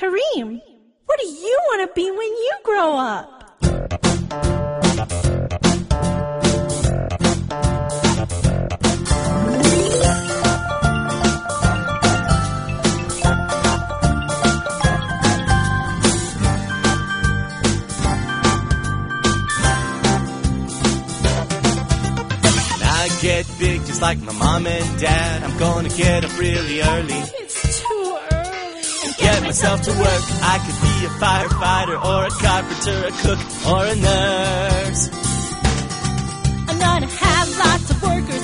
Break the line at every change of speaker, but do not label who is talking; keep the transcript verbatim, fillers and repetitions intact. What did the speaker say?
Kareem, what do you want to be when you grow up?
Get big just like my mom and dad. I'm gonna get up really early.
It's too early.
And get myself to work. I could be a firefighter or a carpenter, a cook or a nurse.
I'm gonna have lots of workers